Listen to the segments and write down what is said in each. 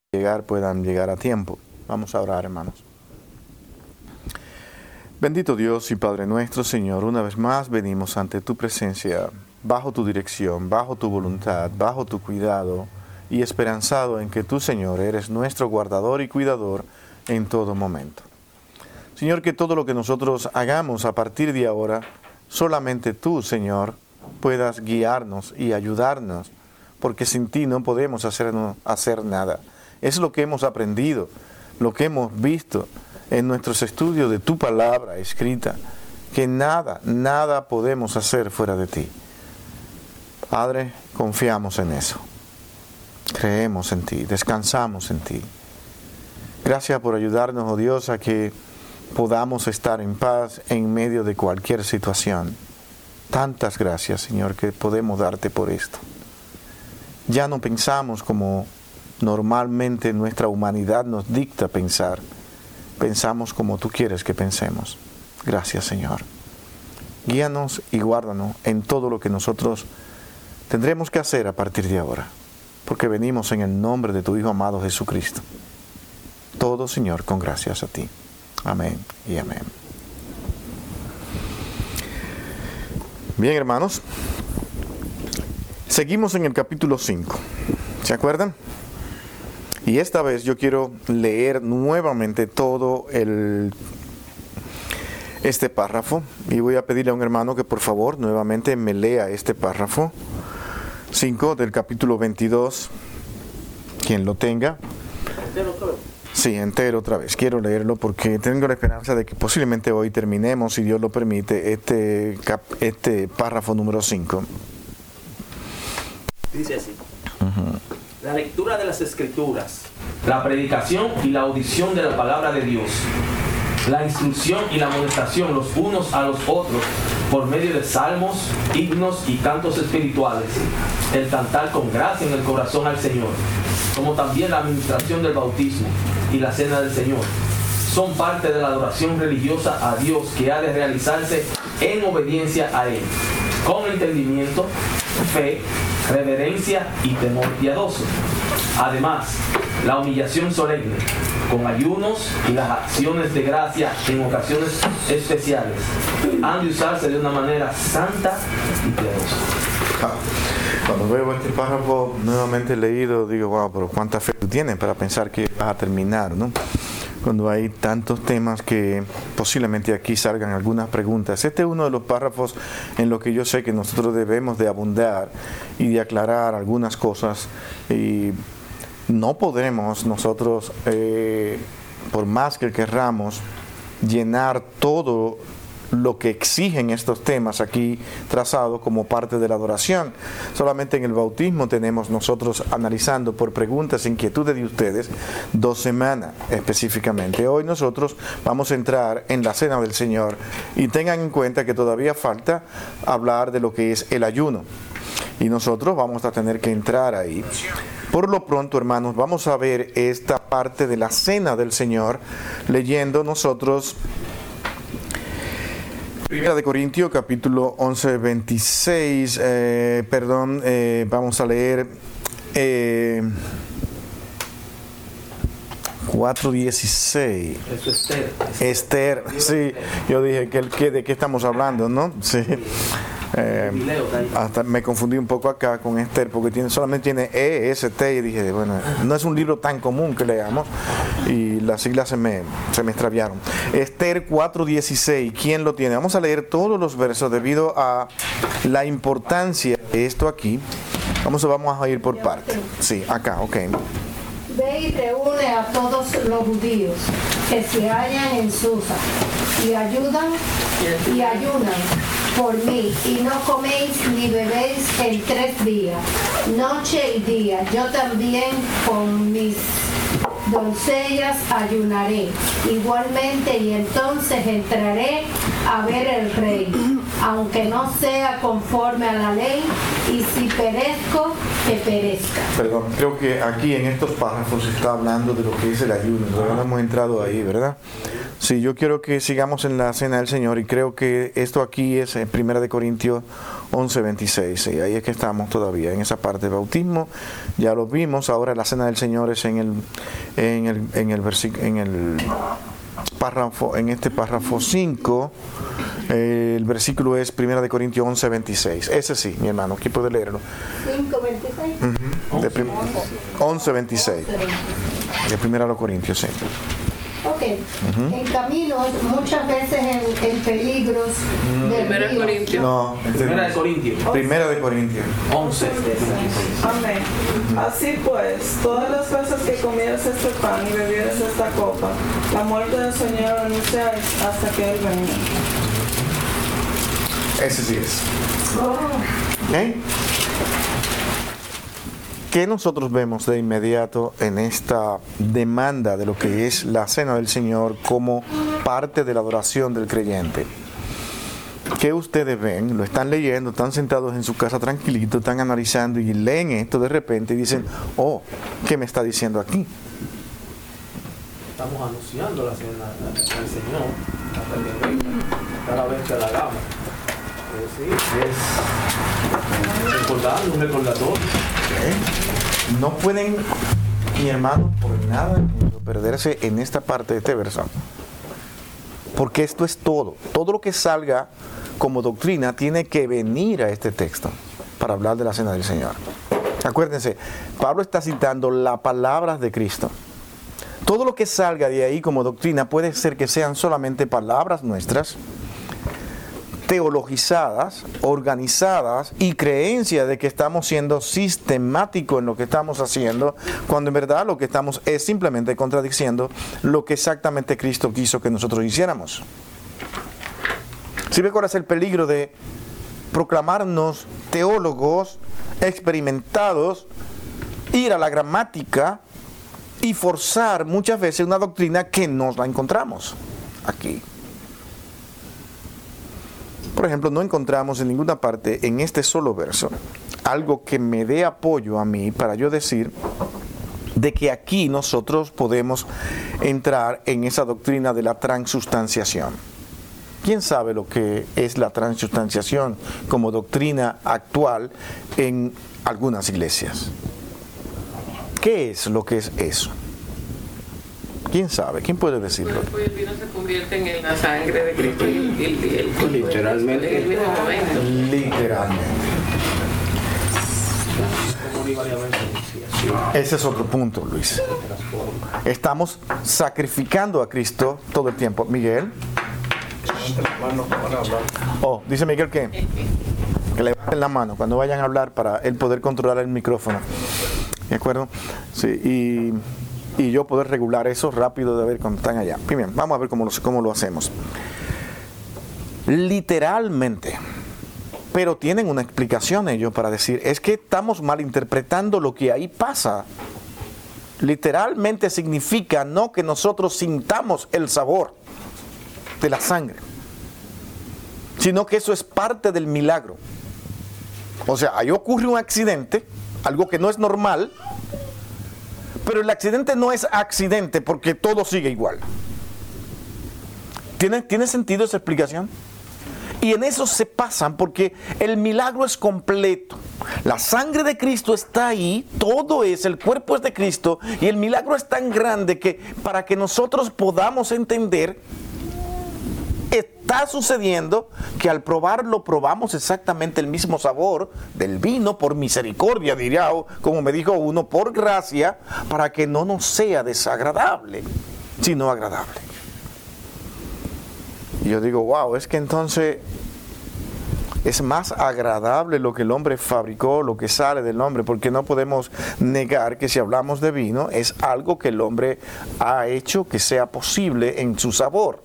llegar puedan llegar a tiempo. Vamos a orar, hermanos. Bendito Dios y Padre nuestro, Señor, una vez más venimos ante tu presencia, bajo tu dirección, bajo tu voluntad, bajo tu cuidado, y esperanzado en que tú, Señor, eres nuestro guardador y cuidador en todo momento. Señor, que todo lo que nosotros hagamos a partir de ahora, solamente tú, Señor, puedas guiarnos y ayudarnos, porque sin ti no podemos hacer nada. Es lo que hemos aprendido, lo que hemos visto en nuestros estudios de tu palabra escrita, que nada podemos hacer fuera de ti. Padre, confiamos en eso. Creemos en ti, descansamos en ti. Gracias por ayudarnos, oh Dios, a que podamos estar en paz en medio de cualquier situación. Tantas gracias, Señor, que podemos darte por esto. Ya no pensamos como normalmente nuestra humanidad nos dicta pensar. Pensamos como tú quieres que pensemos. Gracias, Señor. Guíanos y guárdanos en todo lo que nosotros tendremos que hacer a partir de ahora, porque venimos en el nombre de tu Hijo amado Jesucristo. Todo, Señor, con gracias a ti. Amén y amén. Bien, hermanos, seguimos en el capítulo 5. ¿Se acuerdan? Y esta vez yo quiero leer nuevamente todo este párrafo, y voy a pedirle a un hermano que por favor nuevamente me lea este párrafo 5 del capítulo 22, quien lo tenga. Sí, entero otra vez. Quiero leerlo porque tengo la esperanza de que posiblemente hoy terminemos, si Dios lo permite, este párrafo número 5. Dice así. La lectura de las Escrituras, la predicación y la audición de la palabra de Dios, la instrucción y la amonestación los unos a los otros por medio de salmos, himnos y cantos espirituales, el cantar con gracia en el corazón al Señor, como también la administración del bautismo y la cena del Señor, son parte de la adoración religiosa a Dios que ha de realizarse en obediencia a Él, con entendimiento, fe, reverencia y temor piadoso. Además, la humillación solemne, con ayunos y las acciones de gracia en ocasiones especiales, han de usarse de una manera santa y piadosa. Cuando veo este párrafo nuevamente leído, digo, wow, pero cuánta fe tú tienes para pensar que vas a terminar, ¿no? Cuando hay tantos temas que posiblemente aquí salgan algunas preguntas. Este es uno de los párrafos en los que yo sé que nosotros debemos de abundar y de aclarar algunas cosas, y no podremos nosotros, por más que querramos, llenar todo lo que exigen estos temas aquí trazados como parte de la adoración. Solamente en el bautismo tenemos nosotros analizando por preguntas e inquietudes de ustedes 2 semanas específicamente. Hoy nosotros vamos a entrar en la cena del Señor, y tengan en cuenta que todavía falta hablar de lo que es el ayuno, y nosotros vamos a tener que entrar ahí. Por lo pronto, hermanos, vamos a ver esta parte de la cena del Señor leyendo nosotros 1 de Corintios capítulo 11, 26, vamos a leer 4:16. Eso es Esther, sí, yo dije de qué estamos hablando, ¿no? Sí. Hasta me confundí un poco acá con Esther, porque solamente tiene EST, y dije, bueno, no es un libro tan común que leamos, y las siglas se me extraviaron. Esther 4:16, ¿quién lo tiene? Vamos a leer todos los versos debido a la importancia de esto aquí. Vamos a ir por partes. Sí, acá, ok. Ve y reúne a todos los judíos que se hallan en Susa y ayunan por mí, y no coméis ni bebéis en 3 días, noche y día. Yo también con mis doncellas ayunaré igualmente, y entonces entraré a ver el rey, aunque no sea conforme a la ley, y si perezco, que perezca. Perdón, creo que aquí en estos párrafos se está hablando de lo que es el ayuno. Todavía no hemos entrado ahí, ¿verdad? Sí, yo quiero que sigamos en la cena del Señor, y creo que esto aquí es en 1 de Corintios 11:26. Y ahí es que estamos todavía, en esa parte de bautismo. Ya lo vimos. Ahora la cena del Señor es en este párrafo 5. El versículo es 1 Corintios 11:26. Ese sí, mi hermano, ¿quién puede leerlo? 5:26. 11:26. De 1 Corintios, sí. Ok. En caminos, muchas veces en peligros del río. No, 1 Corintios 11. Amén. Así pues, todas las veces que comieras este pan y bebieras esta copa, la muerte del Señor anunciáis hasta que Él venga. Ese sí es. ¿Ok? ¿Qué nosotros vemos de inmediato en esta demanda de lo que es la cena del Señor como parte de la adoración del creyente? ¿Qué ustedes ven? Lo están leyendo, están sentados en su casa tranquilitos, están analizando y leen esto de repente y dicen, oh, ¿qué me está diciendo aquí? Estamos anunciando la cena del Señor hasta que venga, cada vez que la hagamos. Es recordar, un recordatorio. No pueden, mi hermano, por nada del mundo perderse en esta parte de este verso. Porque esto es todo. Todo lo que salga como doctrina tiene que venir a este texto para hablar de la cena del Señor. Acuérdense, Pablo está citando las palabras de Cristo. Todo lo que salga de ahí como doctrina puede ser que sean solamente palabras nuestras, teologizadas, organizadas y creencia de que estamos siendo sistemáticos en lo que estamos haciendo, cuando en verdad lo que estamos es simplemente contradiciendo lo que exactamente Cristo quiso que nosotros hiciéramos. ¿Sí ve cuál es el peligro de proclamarnos teólogos experimentados, ir a la gramática y forzar muchas veces una doctrina que no la encontramos aquí? Por ejemplo, no encontramos en ninguna parte en este solo verso algo que me dé apoyo a mí para yo decir de que aquí nosotros podemos entrar en esa doctrina de la transustanciación. ¿Quién sabe lo que es la transustanciación como doctrina actual en algunas iglesias? ¿Qué es lo que es eso? ¿Quién sabe? ¿Quién puede decirlo? Pues el vino se convierte en la sangre de Cristo y el cuerpo Literalmente. en el mismo momento. Literalmente. Ese es otro punto, Luis. Estamos sacrificando a Cristo todo el tiempo. Miguel. Oh, dice Miguel que levanten la mano cuando vayan a hablar para él poder controlar el micrófono. ¿De acuerdo? Sí, y yo poder regular eso rápido de ver cuando están allá. Bien, vamos a ver cómo lo hacemos. Literalmente, pero tienen una explicación ellos para decir, es que estamos malinterpretando lo que ahí pasa. Literalmente significa no que nosotros sintamos el sabor de la sangre, sino que eso es parte del milagro. O sea, ahí ocurre un accidente, algo que no es normal, pero el accidente no es accidente porque todo sigue igual. ¿Tiene sentido esa explicación? Y en eso se pasan porque el milagro es completo. La sangre de Cristo está ahí, todo es, el cuerpo es de Cristo y el milagro es tan grande que para que nosotros podamos entender, está sucediendo que al probarlo probamos exactamente el mismo sabor del vino por misericordia, diría, como me dijo uno, por gracia, para que no nos sea desagradable, sino agradable. Y yo digo, wow, es que entonces es más agradable lo que el hombre fabricó, lo que sale del hombre, porque no podemos negar que si hablamos de vino es algo que el hombre ha hecho que sea posible en su sabor.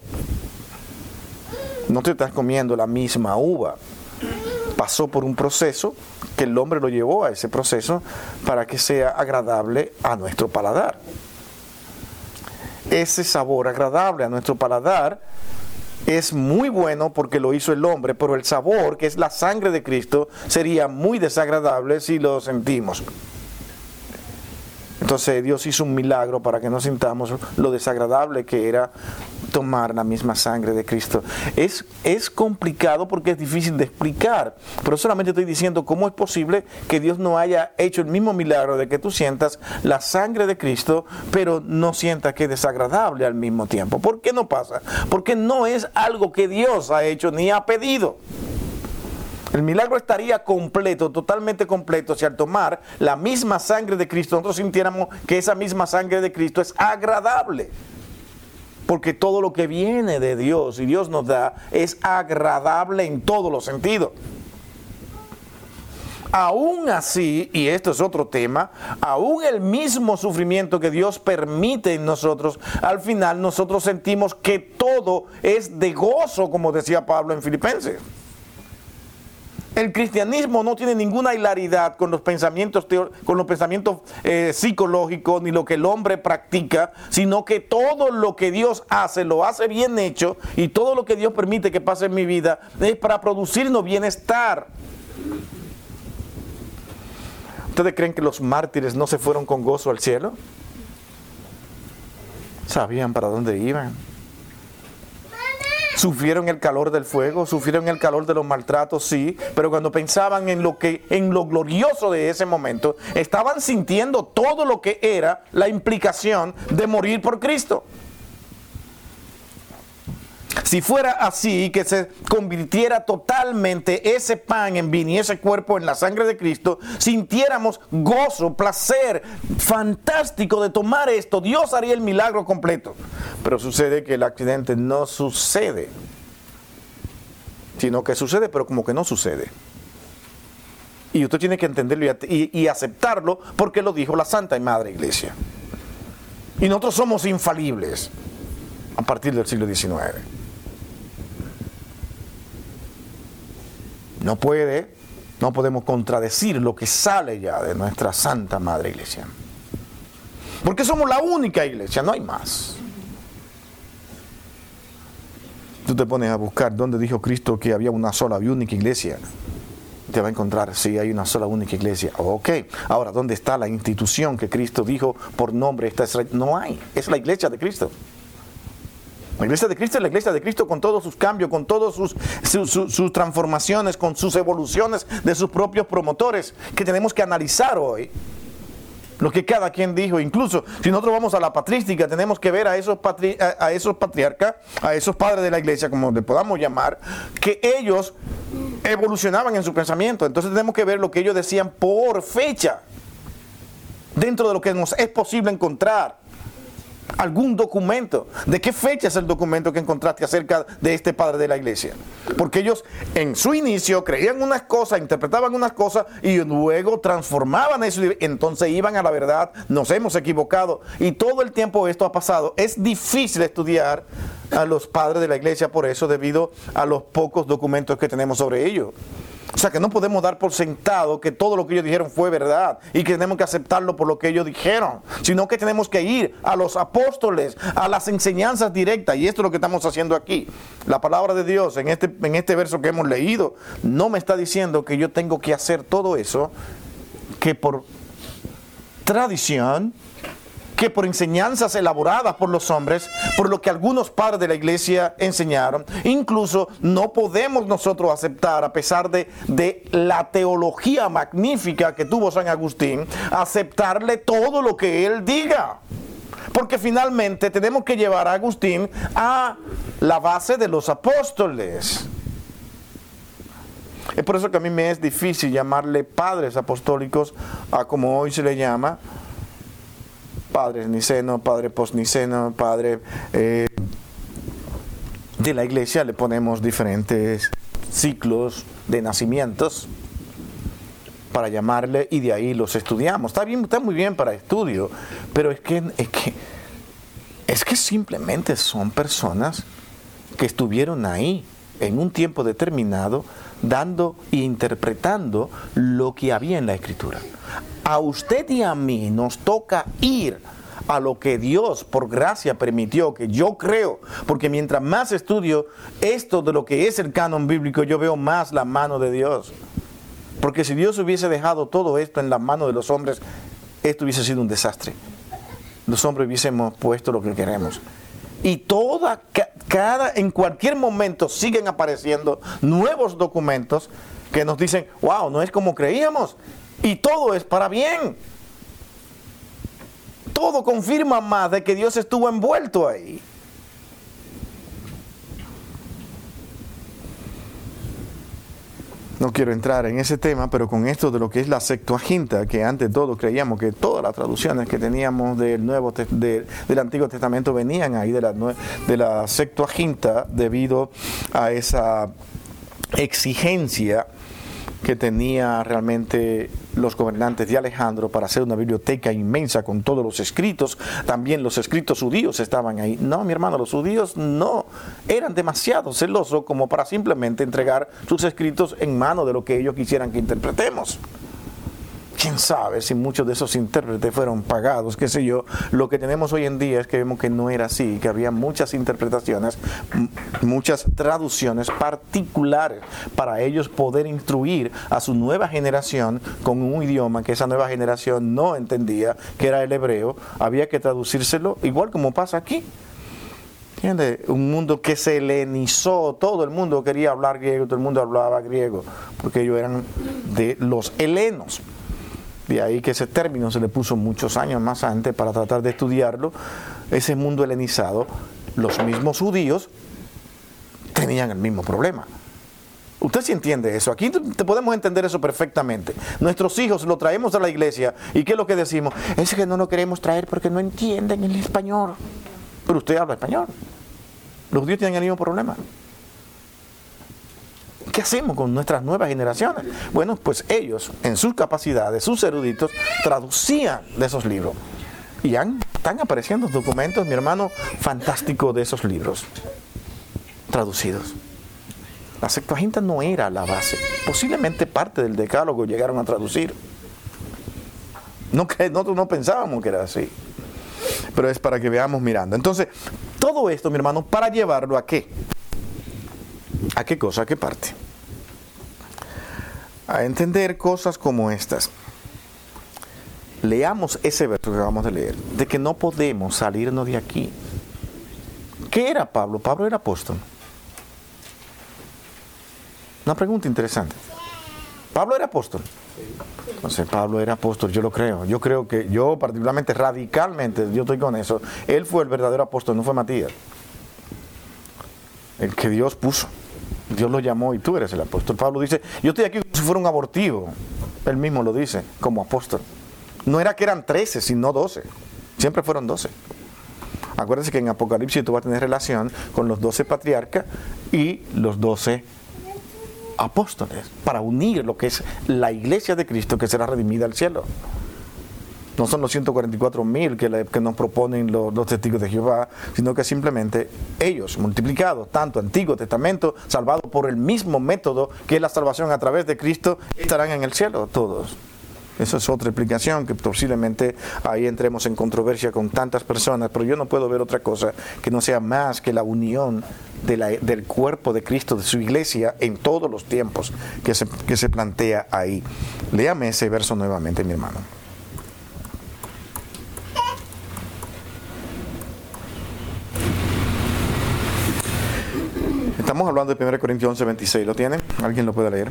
No te estás comiendo la misma uva. Pasó por un proceso que el hombre lo llevó a ese proceso para que sea agradable a nuestro paladar. Ese sabor agradable a nuestro paladar es muy bueno porque lo hizo el hombre, pero el sabor, que es la sangre de Cristo, sería muy desagradable si lo sentimos. Entonces Dios hizo un milagro para que no sintamos lo desagradable que era tomar la misma sangre de Cristo. Es complicado porque es difícil de explicar, pero solamente estoy diciendo cómo es posible que Dios no haya hecho el mismo milagro de que tú sientas la sangre de Cristo, pero no sientas que es desagradable al mismo tiempo. ¿Por qué no pasa? Porque no es algo que Dios ha hecho ni ha pedido. El milagro estaría completo, totalmente completo, si al tomar la misma sangre de Cristo nosotros sintiéramos que esa misma sangre de Cristo es agradable. Porque todo lo que viene de Dios y Dios nos da es agradable en todos los sentidos. Aún así, y esto es otro tema, aún el mismo sufrimiento que Dios permite en nosotros, al final nosotros sentimos que todo es de gozo, como decía Pablo en Filipenses. El cristianismo no tiene ninguna hilaridad con los pensamientos psicológicos ni lo que el hombre practica, sino que todo lo que Dios hace, lo hace bien hecho, y todo lo que Dios permite que pase en mi vida es para producirnos bienestar. ¿Ustedes creen que los mártires no se fueron con gozo al cielo? Sabían para dónde iban. Sufrieron el calor del fuego, sufrieron el calor de los maltratos, sí, pero cuando pensaban en lo glorioso de ese momento, estaban sintiendo todo lo que era la implicación de morir por Cristo. Si fuera así, que se convirtiera totalmente ese pan en vino y ese cuerpo en la sangre de Cristo, sintiéramos gozo, placer fantástico de tomar esto, Dios haría el milagro completo. Pero sucede que el accidente no sucede, sino que sucede, pero como que no sucede. Y usted tiene que entenderlo y aceptarlo, porque lo dijo la Santa y Madre Iglesia. Y nosotros somos infalibles a partir del siglo XIX. No podemos contradecir lo que sale ya de nuestra Santa Madre Iglesia. Porque somos la única iglesia, no hay más. Tú te pones a buscar dónde dijo Cristo que había una sola y única iglesia. Te va a encontrar, sí, hay una sola única iglesia. Ok, ahora, ¿dónde está la institución que Cristo dijo por nombre? No hay, es la iglesia de Cristo. La iglesia de Cristo es la iglesia de Cristo con todos sus cambios, con todas sus transformaciones, con sus evoluciones de sus propios promotores, que tenemos que analizar hoy. Lo que cada quien dijo, incluso si nosotros vamos a la patrística, tenemos que ver a esos patriarcas, a esos padres de la iglesia, como le podamos llamar, que ellos evolucionaban en su pensamiento. Entonces tenemos que ver lo que ellos decían por fecha, dentro de lo que nos es posible encontrar. Algún documento. ¿De qué fecha es el documento que encontraste acerca de este padre de la iglesia? Porque ellos en su inicio creían unas cosas, interpretaban unas cosas y luego transformaban eso, y entonces iban a la verdad. Nos hemos equivocado y todo el tiempo esto ha pasado. Es difícil estudiar a los padres de la iglesia por eso, debido a los pocos documentos que tenemos sobre ellos. O sea que no podemos dar por sentado que todo lo que ellos dijeron fue verdad y que tenemos que aceptarlo por lo que ellos dijeron, sino que tenemos que ir a los apóstoles, a las enseñanzas directas, y esto es lo que estamos haciendo aquí. La palabra de Dios en este verso que hemos leído no me está diciendo que yo tengo que hacer todo eso que por tradición, que por enseñanzas elaboradas por los hombres, por lo que algunos padres de la iglesia enseñaron. Incluso no podemos nosotros aceptar, a pesar de la teología magnífica que tuvo San Agustín, aceptarle todo lo que él diga. Porque finalmente tenemos que llevar a Agustín a la base de los apóstoles. Es por eso que a mí me es difícil llamarle padres apostólicos a como hoy se le llama, padre niceno, padre postniceno, padre de la iglesia. Le ponemos diferentes ciclos de nacimientos para llamarle, y de ahí los estudiamos. Está bien, está muy bien para estudio, pero es que simplemente son personas que estuvieron ahí en un tiempo determinado, dando e interpretando lo que había en la Escritura. A usted y a mí nos toca ir a lo que Dios por gracia permitió, que yo creo, porque mientras más estudio esto de lo que es el canon bíblico, yo veo más la mano de Dios. Porque si Dios hubiese dejado todo esto en las manos de los hombres, esto hubiese sido un desastre. Los hombres hubiésemos puesto lo que queremos. Y en cualquier momento siguen apareciendo nuevos documentos que nos dicen, wow, no es como creíamos. Y todo es para bien. Todo confirma más de que Dios estuvo envuelto ahí. No quiero entrar en ese tema, pero con esto de lo que es la Septuaginta, que ante todo creíamos que todas las traducciones que teníamos del Antiguo Testamento venían ahí de la Septuaginta, debido a esa exigencia que tenía realmente los gobernantes de Alejandro para hacer una biblioteca inmensa con todos los escritos. También los escritos judíos estaban ahí. No, mi hermano, los judíos no eran demasiado celosos como para simplemente entregar sus escritos en manos de lo que ellos quisieran que interpretemos. Quién sabe si muchos de esos intérpretes fueron pagados, qué sé yo. Lo que tenemos hoy en día es que vemos que no era así, que había muchas interpretaciones, muchas traducciones particulares para ellos poder instruir a su nueva generación con un idioma que esa nueva generación no entendía, que era el hebreo. Había que traducírselo, igual como pasa aquí. ¿Entiendes? Un mundo que se helenizó, todo el mundo quería hablar griego, todo el mundo hablaba griego, porque ellos eran de los helenos. De ahí que ese término se le puso muchos años más antes para tratar de estudiarlo. Ese mundo helenizado, los mismos judíos tenían el mismo problema. Usted sí entiende eso. Aquí te podemos entender eso perfectamente. Nuestros hijos lo traemos a la iglesia y ¿qué es lo que decimos? Es que no lo queremos traer porque no entienden el español. Pero usted habla español. Los judíos tienen el mismo problema. ¿Qué hacemos con nuestras nuevas generaciones? Bueno, pues ellos, en sus capacidades, sus eruditos, traducían de esos libros. Y ya están apareciendo documentos, mi hermano, fantásticos de esos libros, traducidos. La Septuaginta no era la base. Posiblemente parte del Decálogo llegaron a traducir. Nosotros no pensábamos que era así. Pero es para que veamos mirando. Entonces, todo esto, mi hermano, para llevarlo ¿a qué? ¿A qué cosa? ¿A qué parte? A entender cosas como estas. Leamos ese verso que acabamos de leer, de que no podemos salirnos de aquí. ¿Qué era Pablo? Pablo era apóstol. Una pregunta interesante. ¿Pablo era apóstol? Entonces, Pablo era apóstol, yo lo creo. Yo creo que yo particularmente, radicalmente, yo estoy con eso. Él fue el verdadero apóstol, no fue Matías. El que Dios puso. Dios lo llamó y tú eres el apóstol. Pablo dice, yo estoy aquí como si fuera un abortivo. Él mismo lo dice, como apóstol. No era que eran 13, sino 12. Siempre fueron 12. Acuérdense que en Apocalipsis tú vas a tener relación con los 12 patriarcas y los 12 apóstoles, para unir lo que es la iglesia de Cristo que será redimida al cielo. No son los 144,000 que nos proponen los testigos de Jehová, sino que simplemente ellos, multiplicados, tanto Antiguo Testamento, salvados por el mismo método que es la salvación a través de Cristo, estarán en el cielo todos. Esa es otra explicación que posiblemente ahí entremos en controversia con tantas personas, pero yo no puedo ver otra cosa que no sea más que la unión del cuerpo de Cristo, de su iglesia, en todos los tiempos que se plantea ahí. Léame ese verso nuevamente, mi hermano. Estamos hablando de 1 Corintios 11:26. ¿Lo tienen? ¿Alguien lo puede leer?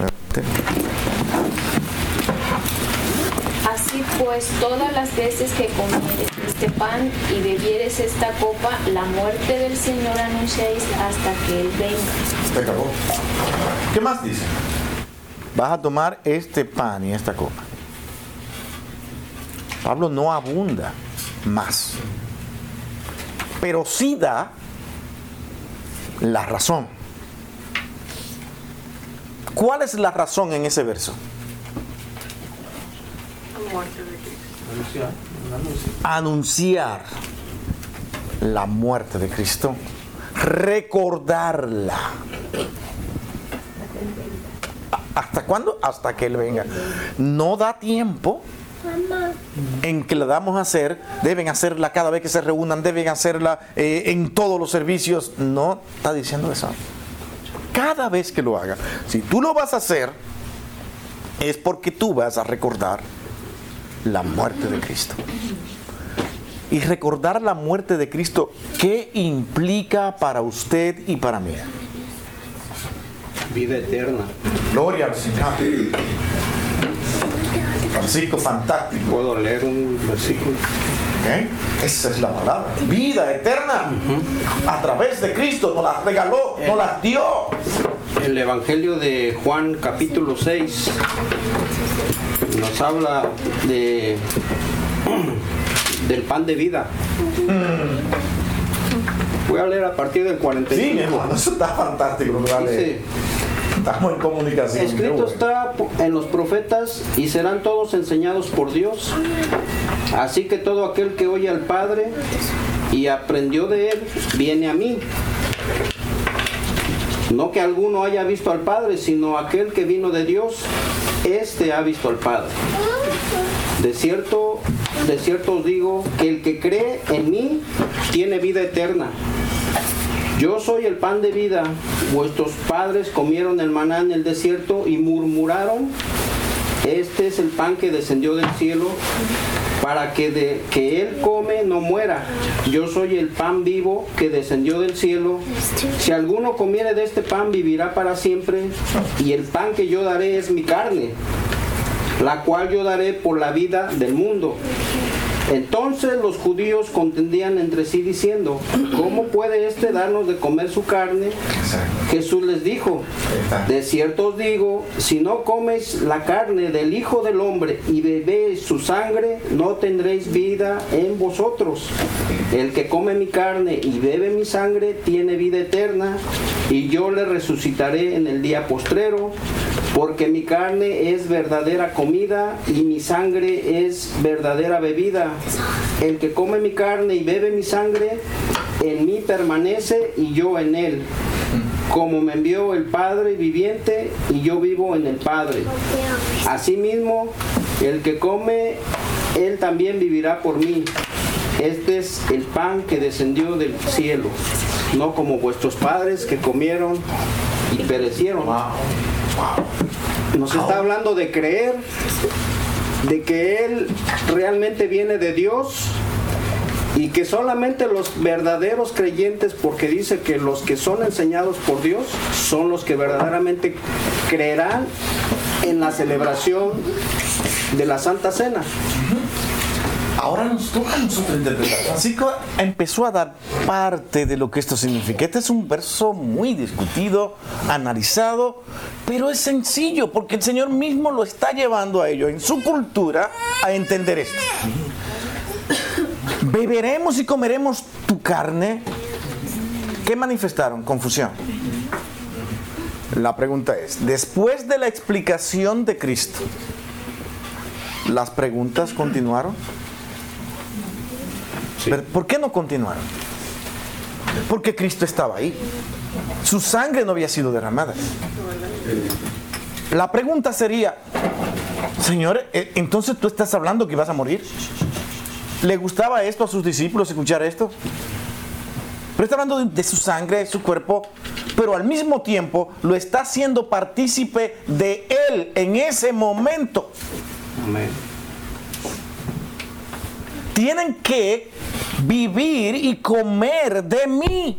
Así pues, todas las veces que comieres este pan y bebieres esta copa, la muerte del Señor anunciáis hasta que Él venga. ¿Qué más dice? Vas a tomar este pan y esta copa. Pablo no abunda más, pero sí da la razón. ¿Cuál es la razón en ese verso? Anunciar la muerte de Cristo, recordarla. ¿Hasta cuándo? Hasta que Él venga. No da tiempo en que la damos a hacer, deben hacerla cada vez que se reúnan, deben hacerla en todos los servicios. No está diciendo eso. Cada vez que lo haga, si tú lo vas a hacer, es porque tú vas a recordar la muerte de Cristo. Y recordar la muerte de Cristo, ¿qué implica para usted y para mí? Vida eterna. Gloria al Señor. Versículo fantástico. ¿Puedo leer un versículo? ¿Okay? Esa es la palabra. Vida eterna. A través de Cristo nos la regaló, nos la dio. El Evangelio de Juan capítulo 6 nos habla del pan de vida. Voy a leer a partir del 45. Sí, mi hermano, eso está fantástico. Dice, estamos en comunicación. escrito está en los profetas y serán todos enseñados por Dios. Así que todo aquel que oye al Padre y aprendió de él, viene a mí. No que alguno haya visto al Padre, sino aquel que vino de Dios, éste ha visto al Padre. De cierto os digo que el que cree en mí tiene vida eterna. Yo soy el pan de vida. Vuestros padres comieron el maná en el desierto y murmuraron. Este es el pan que descendió del cielo, para que de que él come no muera. Yo soy el pan vivo que descendió del cielo. Si alguno comiere de este pan, vivirá para siempre. Y el pan que yo daré es mi carne, la cual yo daré por la vida del mundo. Entonces los judíos contendían entre sí diciendo, ¿cómo puede éste darnos de comer su carne? Jesús les dijo, de cierto os digo, si no coméis la carne del Hijo del Hombre y bebéis su sangre, no tendréis vida en vosotros. El que come mi carne y bebe mi sangre tiene vida eterna, y yo le resucitaré en el día postrero, porque mi carne es verdadera comida y mi sangre es verdadera bebida. El que come mi carne y bebe mi sangre, en mí permanece y yo en él. Como me envió el Padre viviente y yo vivo en el Padre. Asimismo, el que come, él también vivirá por mí. Este es el pan que descendió del cielo, no como vuestros padres que comieron y perecieron. Nos está hablando de creer, de que Él realmente viene de Dios y que solamente los verdaderos creyentes, porque dice que los que son enseñados por Dios son los que verdaderamente creerán en la celebración de la Santa Cena. Ahora nos toca a nosotros interpretar. Francisco empezó a dar parte de lo que esto significa. Este es un verso muy discutido, analizado, pero es sencillo porque el Señor mismo lo está llevando a ellos en su cultura a entender esto. ¿Beberemos y comeremos tu carne? ¿Qué manifestaron? Confusión. La pregunta es, después de la explicación de Cristo, ¿las preguntas continuaron? Sí. ¿Por qué no continuaron? Porque Cristo estaba ahí. Su sangre no había sido derramada. La pregunta sería, Señor, ¿entonces tú estás hablando que vas a morir? ¿Le gustaba esto a sus discípulos, escuchar esto? Pero está hablando de su sangre, de su cuerpo, pero al mismo tiempo lo está haciendo partícipe de Él en ese momento. Amén. Tienen que vivir y comer de mí.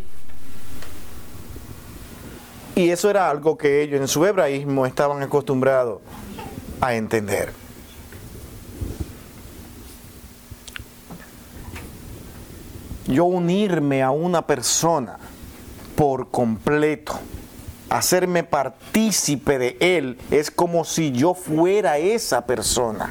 Y eso era algo que ellos en su hebraísmo estaban acostumbrados a entender. Yo unirme a una persona por completo, hacerme partícipe de él, es como si yo fuera esa persona.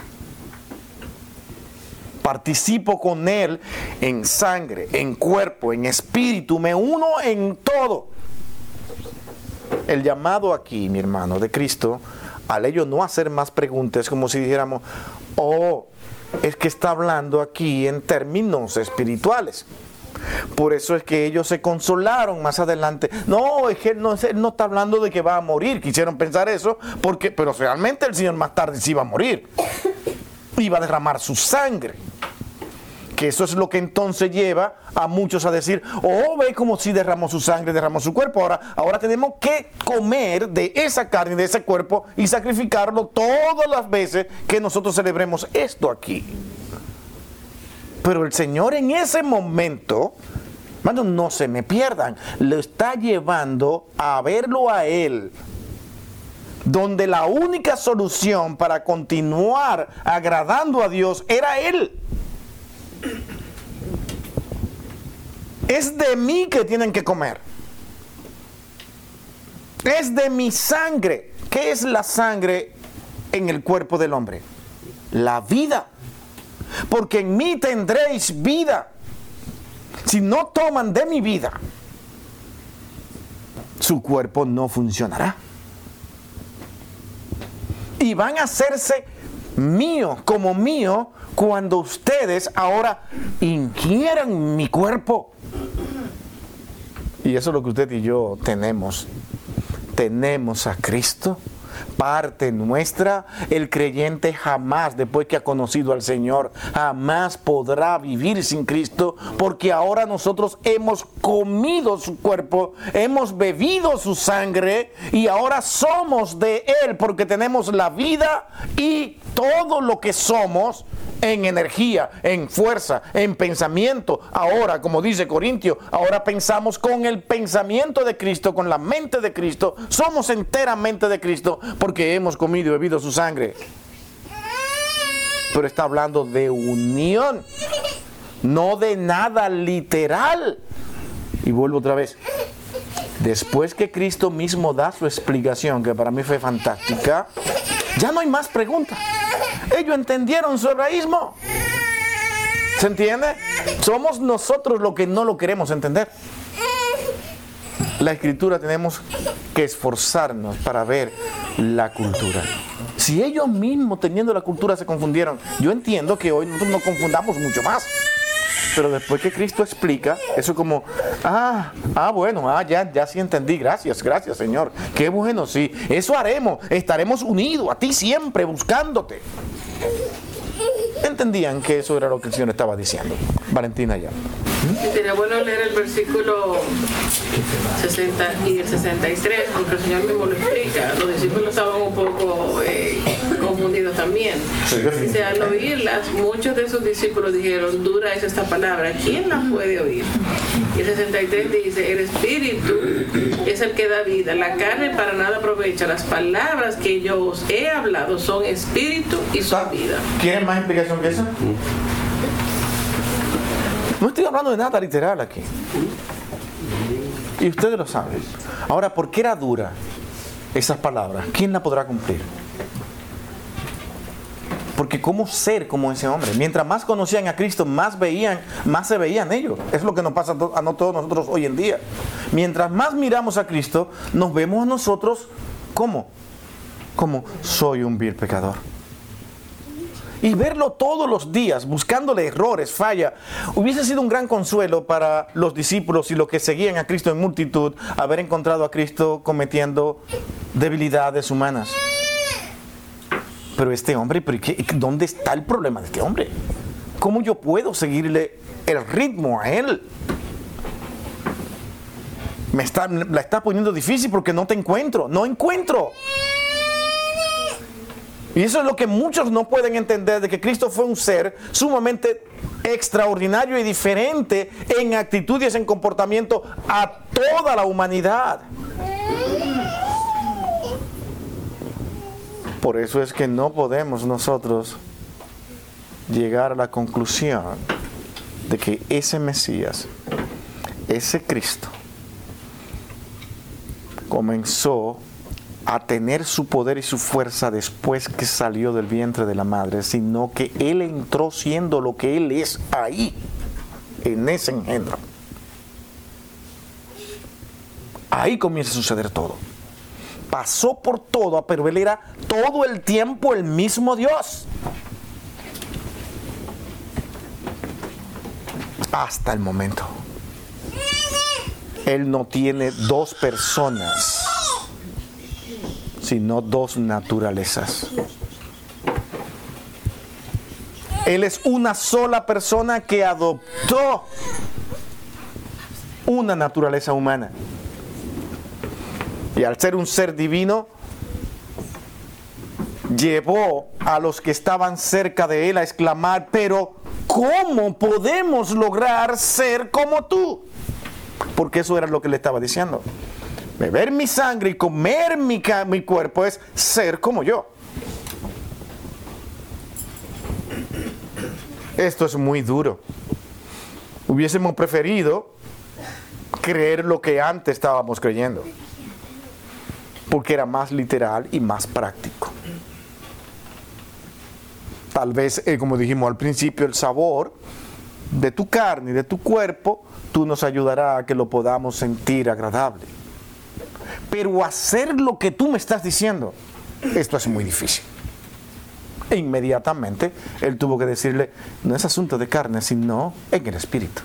Participo con él en sangre, en cuerpo, en espíritu, me uno en todo. El llamado aquí, mi hermano, de Cristo, al ellos no hacer más preguntas, es como si dijéramos, es que está hablando aquí en términos espirituales. Por eso es que ellos se consolaron más adelante. No, es que él no está hablando de que va a morir. Quisieron pensar eso, pero realmente el Señor más tarde sí iba a morir. Iba a derramar su sangre. Que eso es lo que entonces lleva a muchos a decir, oh, ve como si derramó su sangre, derramó su cuerpo. Ahora tenemos que comer de esa carne, de ese cuerpo y sacrificarlo todas las veces que nosotros celebremos esto aquí. Pero el Señor en ese momento, hermano, no se me pierdan, lo está llevando a verlo a Él, donde la única solución para continuar agradando a Dios era Él. Es de mí que tienen que comer. Es de mi sangre. ¿Qué es la sangre en el cuerpo del hombre? La vida. Porque en mí tendréis vida. Si no toman de mi vida, su cuerpo no funcionará. Y van a hacerse mío, como mío, cuando ustedes ahora ingieran mi cuerpo. Y eso es lo que usted y yo tenemos. Tenemos a Cristo, parte nuestra. El creyente jamás, después que ha conocido al Señor, jamás podrá vivir sin Cristo, porque ahora nosotros hemos comido su cuerpo, hemos bebido su sangre y ahora somos de Él, porque tenemos la vida y todo lo que somos en energía, en fuerza, en pensamiento. Ahora, como dice Corintio, ahora pensamos con el pensamiento de Cristo, con la mente de Cristo. Somos enteramente de Cristo porque hemos comido y bebido su sangre. Pero está hablando de unión, no de nada literal. Y vuelvo otra vez. Después que Cristo mismo da su explicación, que para mí fue fantástica, ya no hay más preguntas. Ellos entendieron su hebraísmo. ¿Se entiende? Somos nosotros los que no lo queremos entender. La Escritura tenemos que esforzarnos para ver la cultura. Si ellos mismos teniendo la cultura se confundieron, yo entiendo que hoy nosotros nos confundamos mucho más. Pero después que Cristo explica, eso es como, bueno, ya sí entendí, gracias Señor, qué bueno, sí, eso haremos, estaremos unidos a ti siempre, buscándote. Entendían que eso era lo que el Señor estaba diciendo. Valentina ya. Sería bueno leer el versículo 60 y el 63, porque el Señor mismo lo explica. Los discípulos estaban un poco confundidos también. Dice, al oírlas, muchos de sus discípulos dijeron, dura es esta palabra, ¿quién la puede oír? Y el 63 dice, el Espíritu es el que da vida, la carne para nada aprovecha, las palabras que yo os he hablado son espíritu y son vida. ¿Quieren más explicación que esa? No estoy hablando de nada literal aquí. Y ustedes lo saben. Ahora, ¿por qué era dura esas palabras? ¿Quién la podrá cumplir? Porque ¿cómo ser como ese hombre? Mientras más conocían a Cristo, más se veían ellos. Es lo que nos pasa a todos nosotros hoy en día. Mientras más miramos a Cristo, nos vemos a nosotros como soy un vil pecador. Y verlo todos los días, buscándole errores, falla, hubiese sido un gran consuelo para los discípulos y los que seguían a Cristo en multitud, haber encontrado a Cristo cometiendo debilidades humanas. Pero este hombre, ¿dónde está el problema de este hombre? ¿Cómo yo puedo seguirle el ritmo a él? La está poniendo difícil porque no encuentro. Y eso es lo que muchos no pueden entender, de que Cristo fue un ser sumamente extraordinario y diferente en actitudes, en comportamiento a toda la humanidad. Por eso es que no podemos nosotros llegar a la conclusión de que ese Mesías, ese Cristo, comenzó a tener su poder y su fuerza después que salió del vientre de la madre, sino que Él entró siendo lo que Él es ahí, en ese engendro. Ahí comienza a suceder todo. Pasó por todo, pero Él era todo el tiempo el mismo Dios. Hasta el momento. Él no tiene dos personas, sino dos naturalezas. Él es una sola persona que adoptó una naturaleza humana. Y al ser un ser divino, llevó a los que estaban cerca de Él a exclamar: pero ¿cómo podemos lograr ser como tú? Porque eso era lo que le estaba diciendo. Beber mi sangre y comer mi cuerpo es ser como yo. Esto es muy duro. Hubiésemos preferido creer lo que antes estábamos creyendo, porque era más literal y más práctico. Tal vez, como dijimos al principio, el sabor de tu carne y de tu cuerpo, tú nos ayudará a que lo podamos sentir agradable. Pero hacer lo que tú me estás diciendo, esto es muy difícil. E inmediatamente él tuvo que decirle: no es asunto de carne, sino en el espíritu.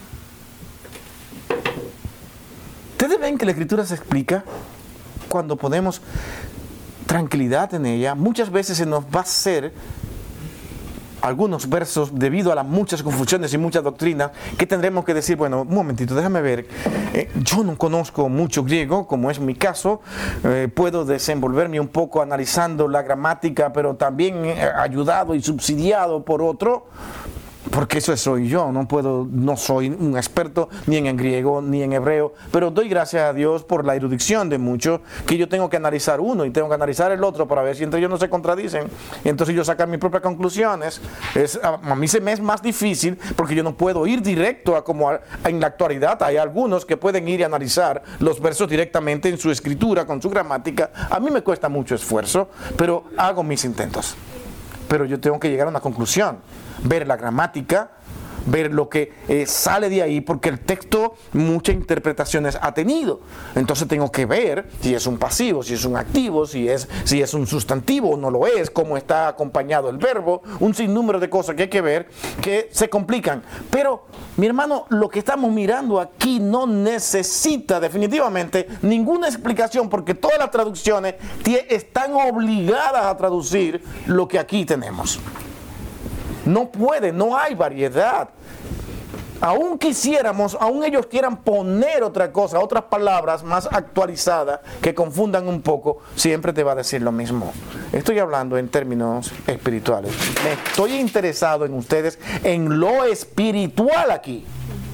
Ustedes ven que la Escritura se explica cuando ponemos tranquilidad en ella. Muchas veces se nos va a hacer algunos versos, debido a las muchas confusiones y muchas doctrinas, que tendremos que decir: bueno, un momentito, déjame ver, yo no conozco mucho griego, como es mi caso, puedo desenvolverme un poco analizando la gramática, pero también ayudado y subsidiado por otro, porque eso soy yo, no soy un experto ni en griego ni en hebreo, pero doy gracias a Dios por la erudición de muchos, que yo tengo que analizar uno y tengo que analizar el otro para ver si entre ellos no se contradicen, y entonces yo sacar mis propias conclusiones. A mí se me es más difícil, porque yo no puedo ir directo a como en la actualidad hay algunos que pueden ir y analizar los versos directamente en su escritura, con su gramática. A mí me cuesta mucho esfuerzo, pero hago mis intentos. Pero yo tengo que llegar a una conclusión, ver la gramática, ver lo que sale de ahí, porque el texto muchas interpretaciones ha tenido. Entonces tengo que ver si es un pasivo, si es un activo, si es un sustantivo o no lo es, cómo está acompañado el verbo, un sinnúmero de cosas que hay que ver que se complican. Pero, mi hermano, lo que estamos mirando aquí no necesita definitivamente ninguna explicación, porque todas las traducciones están obligadas a traducir lo que aquí tenemos. No puede, no hay variedad. Aún quisiéramos, aún ellos quieran poner otra cosa, otras palabras más actualizadas que confundan un poco, siempre te va a decir lo mismo. Estoy hablando en términos espirituales. Me estoy interesado en ustedes, en lo espiritual aquí.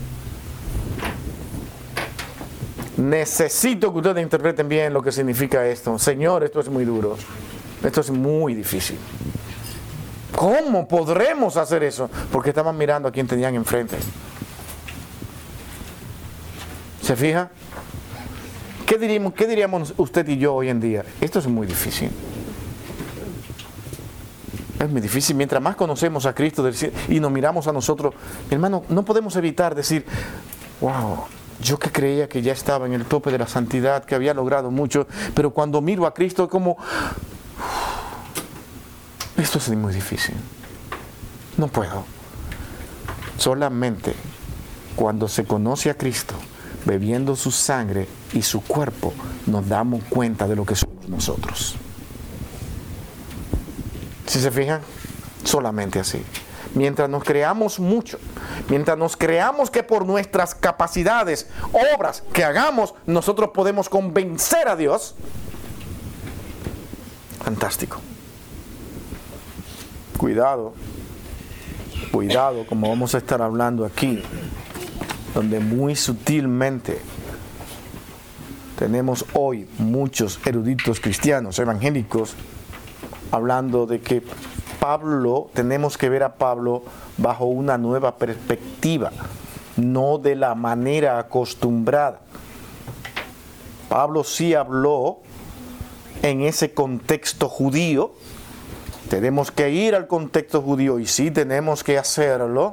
Necesito que ustedes interpreten bien lo que significa esto. Señor, esto es muy duro. Esto es muy difícil. ¿Cómo podremos hacer eso? Porque estaban mirando a quien tenían enfrente. ¿Se fija? ¿Qué diríamos usted y yo hoy en día? Esto es muy difícil. Es muy difícil. Mientras más conocemos a Cristo y nos miramos a nosotros, hermano, no podemos evitar decir: wow, yo que creía que ya estaba en el tope de la santidad, que había logrado mucho, pero cuando miro a Cristo es como... esto es muy difícil. No puedo. Solamente cuando se conoce a Cristo, bebiendo su sangre y su cuerpo, nos damos cuenta de lo que somos nosotros. ¿Sí se fijan? Solamente así. Mientras nos creamos mucho, mientras nos creamos que por nuestras capacidades, obras que hagamos, nosotros podemos convencer a Dios, fantástico. Cuidado, como vamos a estar hablando aquí, donde muy sutilmente tenemos hoy muchos eruditos cristianos, evangélicos, hablando de que tenemos que ver a Pablo bajo una nueva perspectiva, no de la manera acostumbrada. Pablo sí habló en ese contexto judío. Tenemos que ir al contexto judío y sí tenemos que hacerlo.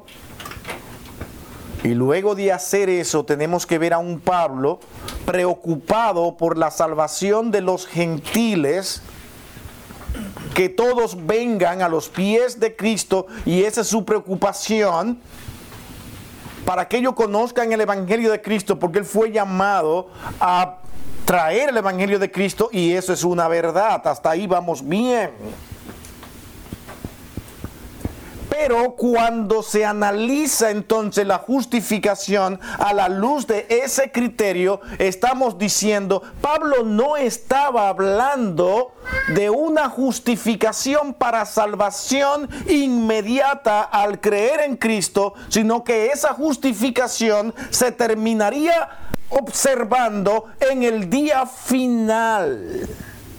Y luego de hacer eso tenemos que ver a un Pablo preocupado por la salvación de los gentiles, que todos vengan a los pies de Cristo, y esa es su preocupación, para que ellos conozcan el Evangelio de Cristo, porque Él fue llamado a traer el Evangelio de Cristo, y eso es una verdad. Hasta ahí vamos bien. Pero cuando se analiza entonces la justificación a la luz de ese criterio, estamos diciendo, Pablo no estaba hablando de una justificación para salvación inmediata al creer en Cristo, sino que esa justificación se terminaría observando en el día final.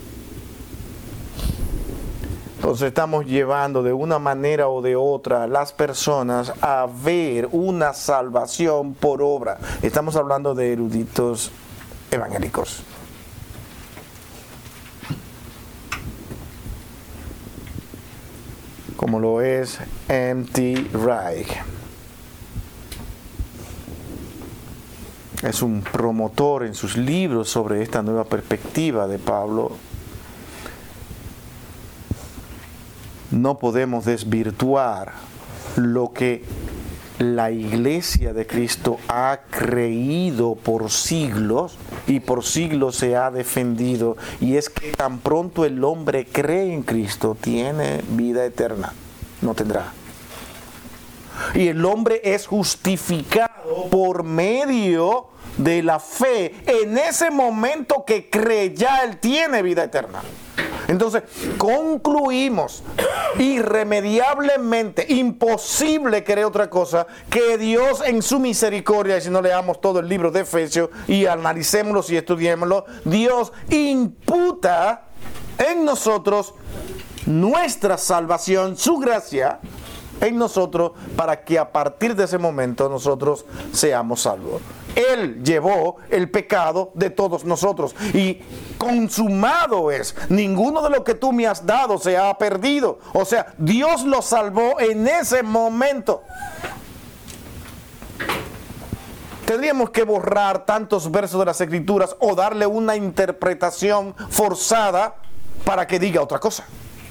Entonces estamos llevando de una manera o de otra las personas a ver una salvación por obra. Estamos hablando de eruditos evangélicos. Como lo es M.T. Wright. Es un promotor en sus libros sobre esta nueva perspectiva de Pablo. No podemos desvirtuar lo que la Iglesia de Cristo ha creído por siglos y por siglos se ha defendido, y es que tan pronto el hombre cree en Cristo tiene vida eterna, no tendrá. Y el hombre es justificado por medio de la fe. En ese momento que cree, ya él tiene vida eterna. Entonces, concluimos irremediablemente, imposible creer otra cosa, que Dios en su misericordia, y si no leamos todo el libro de Efesios y analicémoslo y estudiémoslo, Dios imputa en nosotros nuestra salvación, su gracia en nosotros, para que a partir de ese momento nosotros seamos salvos. Él llevó el pecado de todos nosotros y consumado es. Ninguno de lo que tú me has dado se ha perdido. O sea, Dios lo salvó en ese momento. Tendríamos que borrar tantos versos de las Escrituras o darle una interpretación forzada para que diga otra cosa.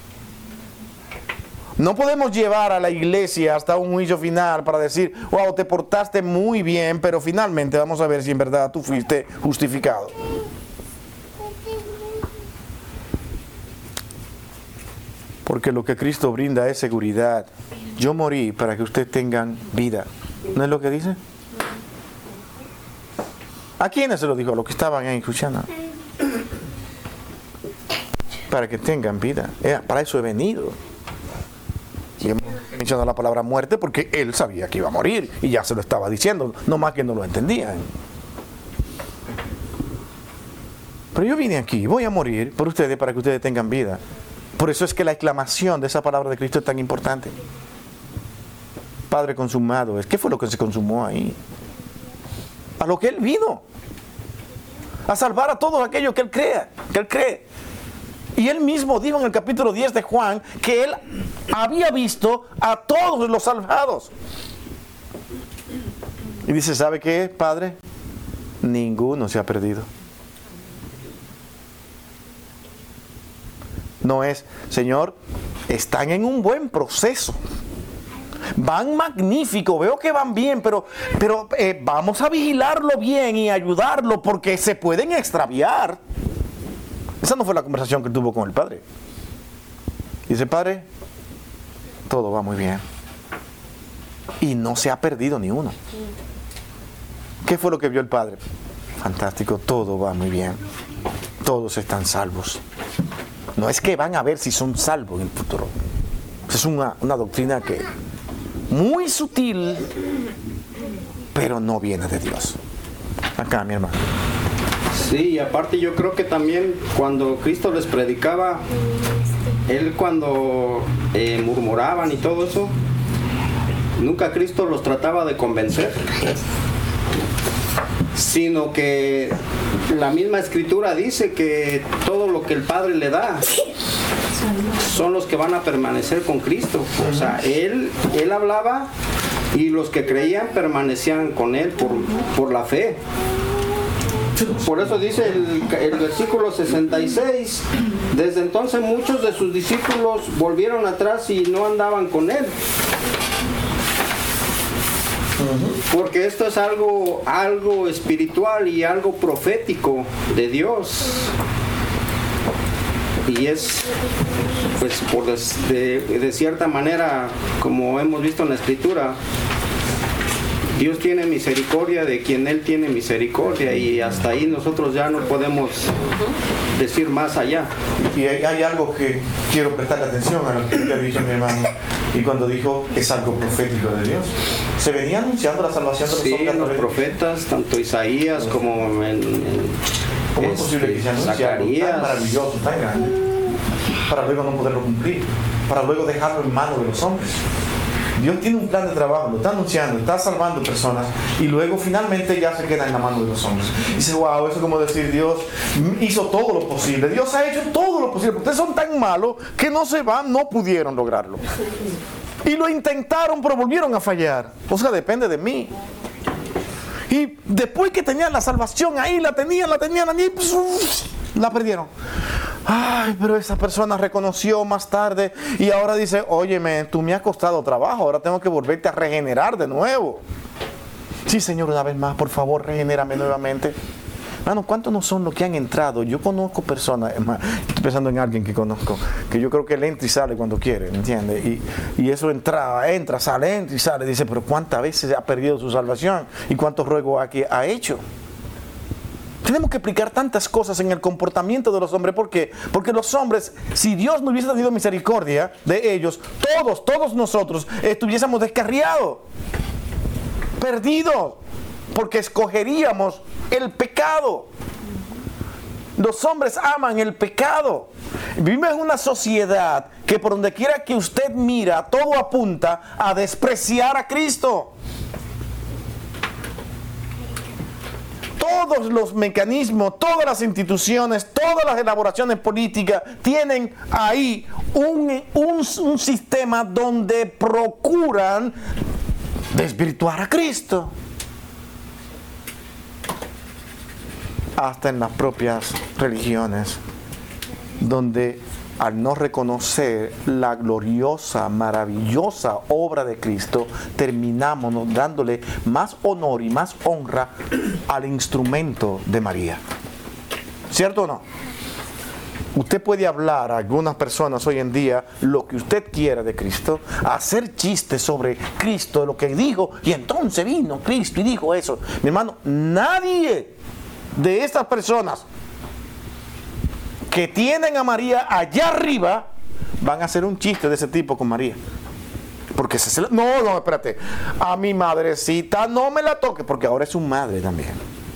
No podemos llevar a la iglesia hasta un juicio final para decir, wow, te portaste muy bien, pero finalmente vamos a ver si en verdad tú fuiste justificado. Porque lo que Cristo brinda es seguridad. Yo morí para que ustedes tengan vida. ¿No es lo que dice? ¿A quiénes se lo dijo? A los que estaban ahí escuchando. Para que tengan vida. Para eso he venido. Y hemos mencionado la palabra muerte porque él sabía que iba a morir y ya se lo estaba diciendo, no más que no lo entendían. Pero yo vine aquí, voy a morir por ustedes para que ustedes tengan vida. Por eso es que la exclamación de esa palabra de Cristo es tan importante. Padre consumado, ¿qué fue lo que se consumó ahí? A lo que él vino, a salvar a todos aquellos que él cree. Y él mismo dijo en el capítulo 10 de Juan que él había visto a todos los salvados. Y dice, ¿sabe qué, Padre? Ninguno se ha perdido. No es, Señor, están en un buen proceso. Van magnífico, veo que van bien, pero vamos a vigilarlo bien y ayudarlo porque se pueden extraviar. Esa no fue la conversación que tuvo con el Padre. Dice, Padre, todo va muy bien. Y no se ha perdido ni uno. ¿Qué fue lo que vio el Padre? Fantástico, todo va muy bien. Todos están salvos. No es que van a ver si son salvos en el futuro. Es una doctrina que muy sutil, pero no viene de Dios. Acá, mi hermano. Sí, y aparte yo creo que también cuando Cristo les predicaba, él cuando murmuraban y todo eso, nunca Cristo los trataba de convencer, sino que la misma Escritura dice que todo lo que el Padre le da son los que van a permanecer con Cristo. O sea, él hablaba y los que creían permanecían con él por la fe. Por eso dice el versículo 66, desde entonces muchos de sus discípulos volvieron atrás y no andaban con él. Porque esto es algo espiritual y algo profético de Dios. y es, pues, de cierta manera, como hemos visto en la Escritura, Dios tiene misericordia de quien Él tiene misericordia, y hasta ahí nosotros ya no podemos decir más allá. Y hay algo que quiero prestarle atención a lo que ha dicho mi hermano, y cuando dijo es algo profético de Dios. Se venía anunciando la salvación de los hombres. Sí, los profetas, tanto Isaías como ¿Cómo es posible que se anuncie algo tan maravilloso, tan grande, para luego no poderlo cumplir, para luego dejarlo en manos de los hombres? Dios tiene un plan de trabajo, lo está anunciando, está salvando personas, y luego finalmente ya se queda en la mano de los hombres. Y dice, wow, eso es como decir, Dios hizo todo lo posible. Dios ha hecho todo lo posible. Ustedes son tan malos que no pudieron lograrlo. Y lo intentaron, pero volvieron a fallar. O sea, depende de mí. Y después que tenían la salvación ahí, la tenían ahí, la perdieron. Ay, pero esa persona reconoció más tarde y ahora dice, óyeme, tú me has costado trabajo, ahora tengo que volverte a regenerar de nuevo. Sí, Señor, una vez más, por favor, regenérame nuevamente. Hermano, ¿cuántos no son los que han entrado? Yo conozco personas, estoy pensando en alguien que conozco, que yo creo que él entra y sale cuando quiere, ¿entiendes? Y eso entra, sale, dice, pero ¿cuántas veces ha perdido su salvación? ¿Y cuántos ruegos ha hecho? Tenemos que explicar tantas cosas en el comportamiento de los hombres. ¿Por qué? Porque los hombres, si Dios no hubiese tenido misericordia de ellos, todos nosotros estuviésemos descarriados, perdidos, porque escogeríamos el pecado. Los hombres aman el pecado. Vivimos en una sociedad que por donde quiera que usted mira, todo apunta a despreciar a Cristo. Todos los mecanismos, todas las instituciones, todas las elaboraciones políticas tienen ahí un sistema donde procuran desvirtuar a Cristo. Hasta en las propias religiones, donde al no reconocer la gloriosa, maravillosa obra de Cristo, terminamos dándole más honor y más honra al instrumento de María. ¿Cierto o no? Usted puede hablar a algunas personas hoy en día lo que usted quiera de Cristo, hacer chistes sobre Cristo, lo que dijo, y entonces vino Cristo y dijo eso. Mi hermano, nadie de estas personas que tienen a María allá arriba van a hacer un chiste de ese tipo con María. Porque no, espérate, a mi madrecita no me la toque, porque ahora es su madre también.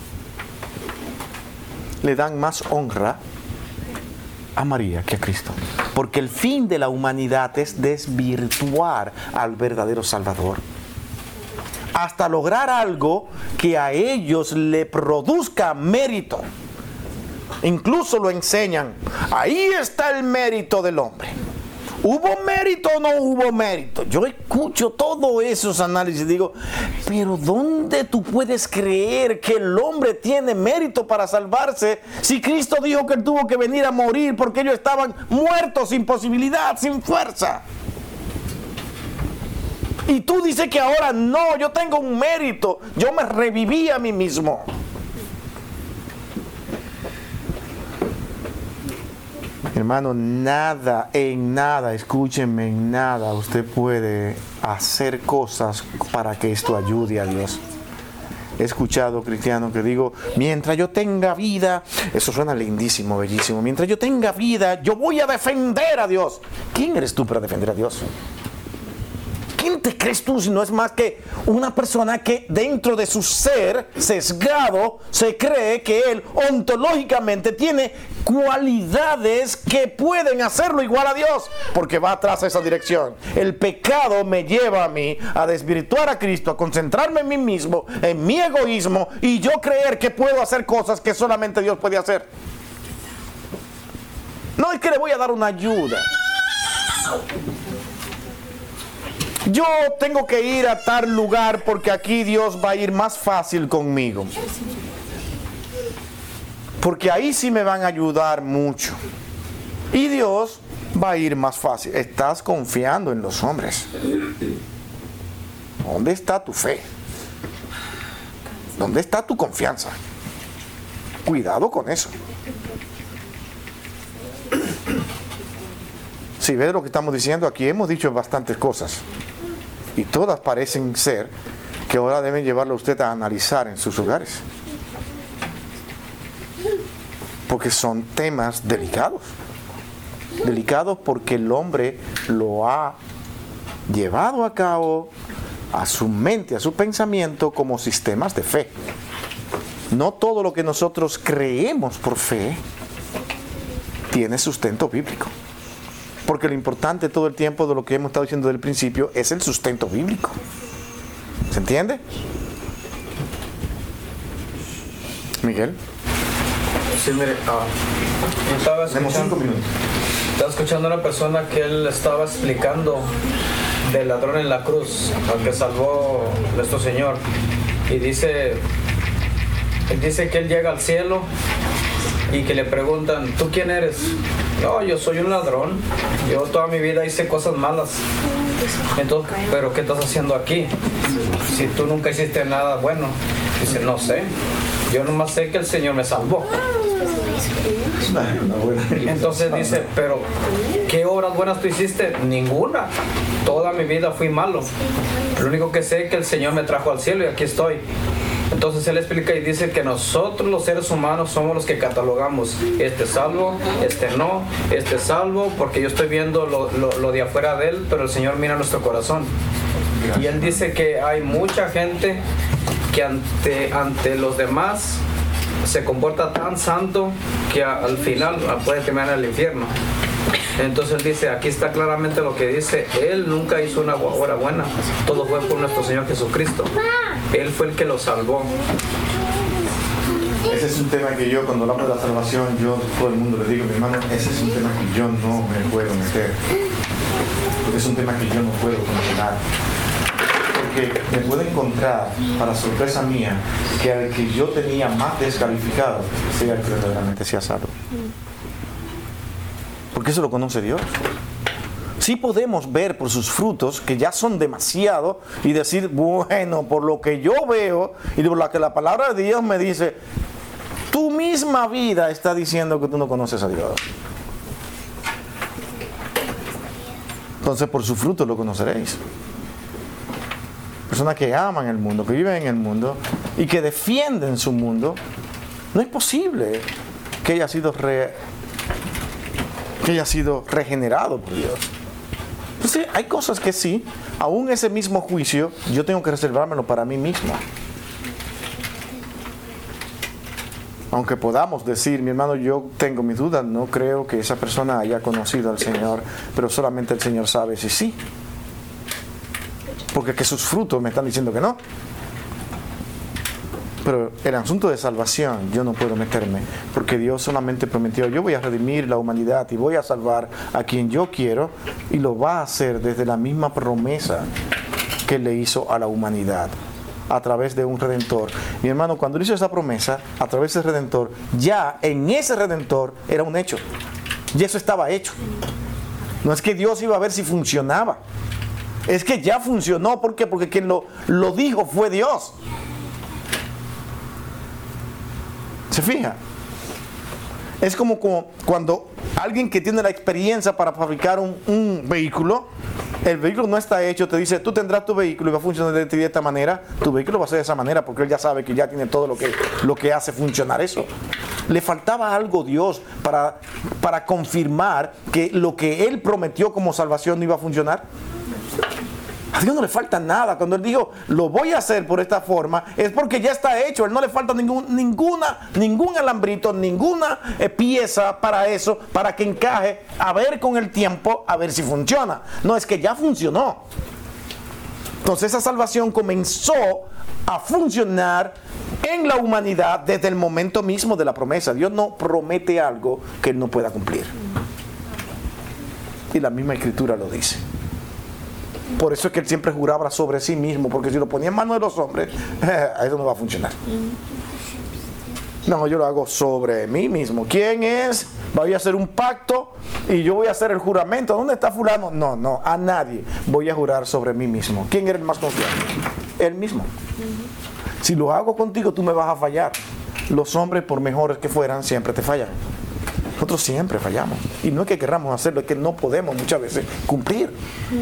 Le dan más honra a María que a Cristo, porque el fin de la humanidad es desvirtuar al verdadero Salvador, hasta lograr algo que a ellos le produzca mérito. Incluso lo enseñan. Ahí está el mérito del hombre. ¿Hubo mérito o no hubo mérito? Yo escucho todos esos análisis y digo, pero ¿dónde tú puedes creer que el hombre tiene mérito para salvarse si Cristo dijo que él tuvo que venir a morir porque ellos estaban muertos, sin posibilidad, sin fuerza? Y tú dices que ahora no, yo tengo un mérito, yo me reviví a mí mismo. Hermano, en nada, escúchenme, en nada usted puede hacer cosas para que esto ayude a Dios. He escuchado cristianos que digo, mientras yo tenga vida, eso suena lindísimo, bellísimo, mientras yo tenga vida, yo voy a defender a Dios. ¿Quién eres tú para defender a Dios? ¿Quién te crees tú si no es más que una persona que dentro de su ser sesgado se cree que él ontológicamente tiene cualidades que pueden hacerlo igual a Dios? Porque va atrás a esa dirección. El pecado me lleva a mí a desvirtuar a Cristo, a concentrarme en mí mismo, en mi egoísmo, y yo creer que puedo hacer cosas que solamente Dios puede hacer. No es que le voy a dar una ayuda. Yo tengo que ir a tal lugar porque aquí Dios va a ir más fácil conmigo. Porque ahí sí me van a ayudar mucho. Y Dios va a ir más fácil. Estás confiando en los hombres. ¿Dónde está tu fe? ¿Dónde está tu confianza? Cuidado con eso. si ve lo que estamos diciendo, aquí hemos dicho bastantes cosas. Y todas parecen ser que ahora deben llevarlo a usted a analizar en sus hogares. Porque son temas delicados. Delicados porque el hombre lo ha llevado a cabo a su mente, a su pensamiento como sistemas de fe. No todo lo que nosotros creemos por fe tiene sustento bíblico. Porque lo importante todo el tiempo de lo que hemos estado diciendo desde el principio es el sustento bíblico. ¿Se entiende? Miguel. Sí, mire, estaba escuchando a una persona que él estaba explicando del ladrón en la cruz, al que salvó nuestro Señor. Y dice que él llega al cielo y que le preguntan, ¿tú quién eres? No, yo soy un ladrón, yo toda mi vida hice cosas malas. Entonces, ¿pero qué estás haciendo aquí? Si tú nunca hiciste nada bueno. Dice, no sé, yo nomás sé que el Señor me salvó. Entonces dice, pero ¿qué obras buenas tú hiciste? Ninguna. Toda mi vida fui malo. Lo único que sé es que el Señor me trajo al cielo y aquí estoy. Entonces él explica y dice que nosotros los seres humanos somos los que catalogamos, este salvo, este no, este salvo, porque yo estoy viendo lo de afuera de él, pero el Señor mira nuestro corazón. Y él dice que hay mucha gente que ante los demás se comporta tan santo que al final puede terminar en el infierno. Entonces él dice, aquí está claramente lo que dice, él nunca hizo una obra buena, todo fue por nuestro Señor Jesucristo, él fue el que lo salvó. Ese es un tema que yo, cuando hablamos de la salvación, yo a todo el mundo le digo, mi hermano, ese es un tema que yo no me puedo meter, porque es un tema que yo no puedo condenar. Porque me puedo encontrar, para sorpresa mía, que al que yo tenía más descalificado sea el que verdaderamente sea salvo. Porque eso lo conoce Dios. Sí podemos ver por sus frutos que ya son demasiado y decir, bueno, por lo que yo veo y por lo que la palabra de Dios me dice, tu misma vida está diciendo que tú no conoces a Dios. Entonces por sus frutos lo conoceréis. Personas que aman el mundo, que viven en el mundo y que defienden su mundo, no es posible que haya sido regenerado por Dios. Entonces hay cosas que sí, aún ese mismo juicio, yo tengo que reservármelo para mí mismo. Aunque podamos decir, mi hermano, yo tengo mis dudas, no creo que esa persona haya conocido al Señor, pero solamente el Señor sabe si sí. Porque que sus frutos me están diciendo que no. Pero el asunto de salvación yo no puedo meterme, porque Dios solamente prometió, yo voy a redimir la humanidad y voy a salvar a quien yo quiero, y lo va a hacer desde la misma promesa que le hizo a la humanidad, a través de un Redentor. Mi hermano, cuando él hizo esa promesa, a través del Redentor, ya en ese Redentor era un hecho, y eso estaba hecho. No es que Dios iba a ver si funcionaba, es que ya funcionó. ¿Por qué? Porque quien lo dijo fue Dios. ¿Se fija? Es como cuando alguien que tiene la experiencia para fabricar un vehículo, el vehículo no está hecho, te dice, tú tendrás tu vehículo y va a funcionar de esta manera, tu vehículo va a ser de esa manera, porque él ya sabe que ya tiene todo lo que hace funcionar eso. Le faltaba algo Dios para confirmar que lo que él prometió como salvación no iba a funcionar. A Dios no le falta nada. Cuando él dijo, lo voy a hacer por esta forma, es porque ya está hecho. Él no le falta ningún alambrito, ninguna pieza para eso, para que encaje, a ver con el tiempo, a ver si funciona. No, es que ya funcionó. Entonces esa salvación comenzó a funcionar en la humanidad desde el momento mismo de la promesa. Dios no promete algo que él no pueda cumplir. Y la misma Escritura lo dice. Por eso es que él siempre juraba sobre sí mismo, porque si lo ponía en manos de los hombres, eso no va a funcionar. No, yo lo hago sobre mí mismo. ¿Quién es? Voy a hacer un pacto y yo voy a hacer el juramento. ¿Dónde está fulano? No, a nadie. Voy a jurar sobre mí mismo. ¿Quién era el más confiable? Él mismo. Si lo hago contigo, tú me vas a fallar. Los hombres, por mejores que fueran, siempre te fallan. Nosotros siempre fallamos. Y no es que queramos hacerlo, es que no podemos muchas veces cumplir.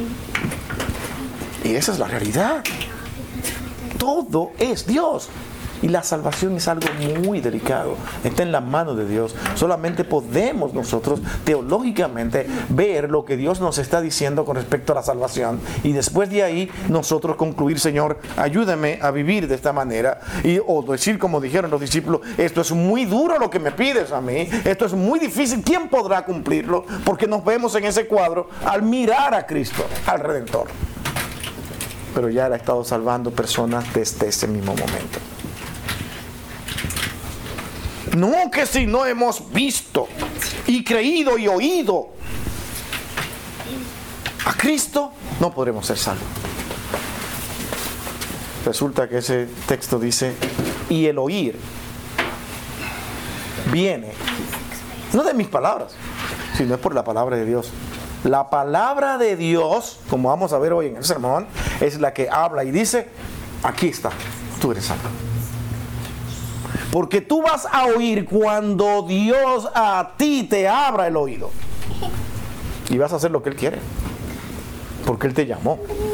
Y esa es la realidad. Todo es Dios. Y la salvación es algo muy delicado. Está en las manos de Dios. Solamente podemos nosotros teológicamente ver lo que Dios nos está diciendo con respecto a la salvación. Y después de ahí nosotros concluir, Señor, ayúdame a vivir de esta manera. O decir como dijeron los discípulos, esto es muy duro lo que me pides a mí. Esto es muy difícil. ¿Quién podrá cumplirlo? Porque nos vemos en ese cuadro al mirar a Cristo, al Redentor. Pero ya Él ha estado salvando personas desde ese mismo momento. No, que si no hemos visto y creído y oído a Cristo, no podremos ser salvos. Resulta que ese texto dice, y el oír viene, no de mis palabras, sino es por la palabra de Dios. La palabra de Dios, como vamos a ver hoy en el sermón, es la que habla y dice, aquí está, tú eres salvo. Porque tú vas a oír cuando Dios a ti te abra el oído. Y vas a hacer lo que Él quiere. Porque Él te llamó.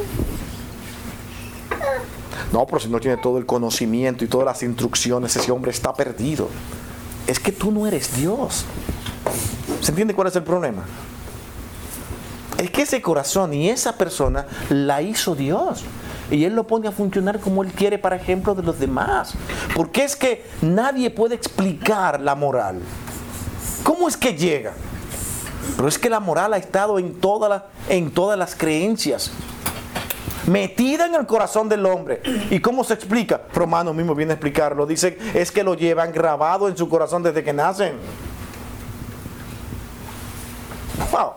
No, pero si no tiene todo el conocimiento y todas las instrucciones, ese hombre está perdido. Es que tú no eres Dios. ¿Se entiende cuál es el problema? Es que ese corazón y esa persona la hizo Dios. Y Él lo pone a funcionar como Él quiere para ejemplo de los demás. Porque es que nadie puede explicar la moral. ¿Cómo es que llega? Pero es que la moral ha estado en todas las creencias. Metida en el corazón del hombre. ¿Y cómo se explica? Romanos mismo viene a explicarlo. Dice, es que lo llevan grabado en su corazón desde que nacen. Wow.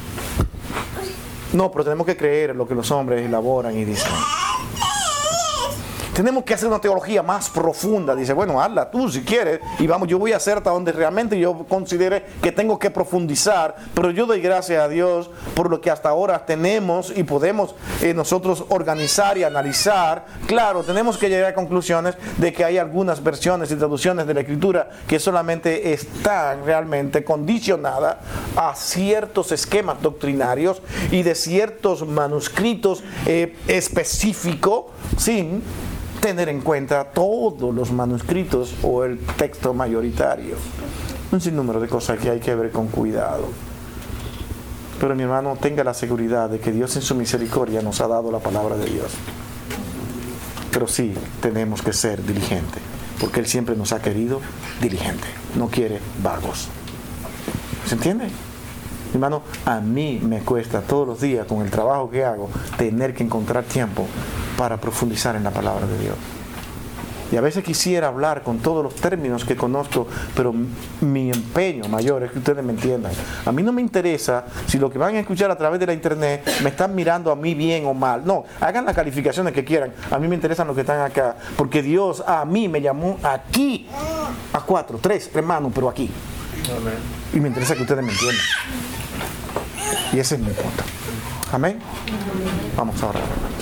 No, pero tenemos que creer en lo que los hombres elaboran y dicen. Tenemos que hacer una teología más profunda. Dice, bueno, hazla tú si quieres. Y vamos, yo voy a hacer hasta donde realmente yo considere que tengo que profundizar. Pero yo doy gracias a Dios por lo que hasta ahora tenemos y podemos nosotros organizar y analizar. Claro, tenemos que llegar a conclusiones de que hay algunas versiones y traducciones de la Escritura que solamente están realmente condicionadas a ciertos esquemas doctrinarios y de ciertos manuscritos específicos, sin tener en cuenta todos los manuscritos o el texto mayoritario. Un sinnúmero de cosas que hay que ver con cuidado. Pero mi hermano, tenga la seguridad de que Dios en su misericordia nos ha dado la palabra de Dios. Pero sí, tenemos que ser diligentes, porque Él siempre nos ha querido diligentes. No quiere vagos. ¿Se entiende? Mi hermano, a mí me cuesta todos los días, con el trabajo que hago, tener que encontrar tiempo para profundizar en la palabra de Dios. Y a veces quisiera hablar con todos los términos que conozco, pero mi empeño mayor es que ustedes me entiendan. A mí no me interesa si lo que van a escuchar a través de la internet me están mirando a mí bien o mal. No, hagan las calificaciones que quieran. A mí me interesan los que están acá, porque Dios a mí me llamó aquí, a 4, 3 hermanos, pero aquí. Amén. Y me interesa que ustedes me entiendan. Y ese es mi punto. Amén. Vamos a orar, hermanos.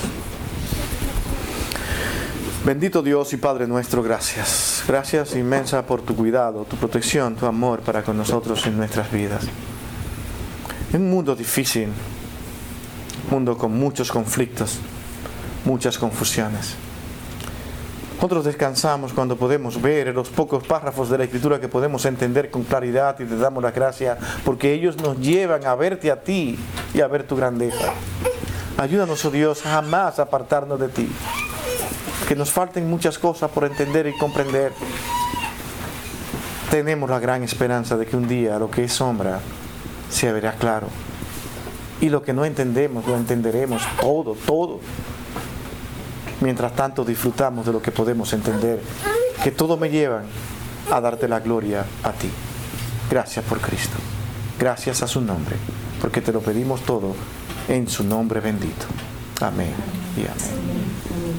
Bendito Dios y Padre nuestro, gracias. Gracias inmensa por tu cuidado, tu protección, tu amor para con nosotros en nuestras vidas. En un mundo difícil, un mundo con muchos conflictos, muchas confusiones. Nosotros descansamos cuando podemos ver los pocos párrafos de la Escritura que podemos entender con claridad y te damos la gracia porque ellos nos llevan a verte a ti y a ver tu grandeza. Ayúdanos, oh Dios, jamás a apartarnos de ti. Que nos falten muchas cosas por entender y comprender. Tenemos la gran esperanza de que un día lo que es sombra se verá claro. Y lo que no entendemos, lo entenderemos todo. Mientras tanto disfrutamos de lo que podemos entender. Que todo me lleva a darte la gloria a ti. Gracias por Cristo. Gracias a su nombre. Porque te lo pedimos todo en su nombre bendito. Amén y amén.